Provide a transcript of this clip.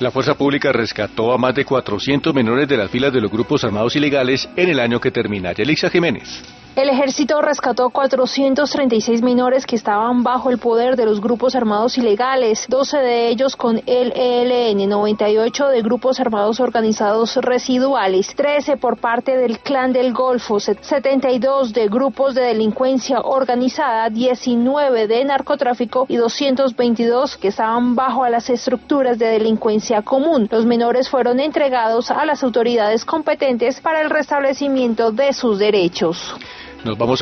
La fuerza pública rescató a más de 400 menores de las filas de los grupos armados ilegales en el año que termina. Yelixa Jiménez. El ejército rescató 436 menores que estaban bajo el poder de los grupos armados ilegales, 12 de ellos con el ELN, 98 de grupos armados organizados residuales, 13 por parte del Clan del Golfo, 72 de grupos de delincuencia organizada, 19 de narcotráfico y 222 que estaban bajo a las estructuras de delincuencia común. Los menores fueron entregados a las autoridades competentes para el restablecimiento de sus derechos. Nos vamos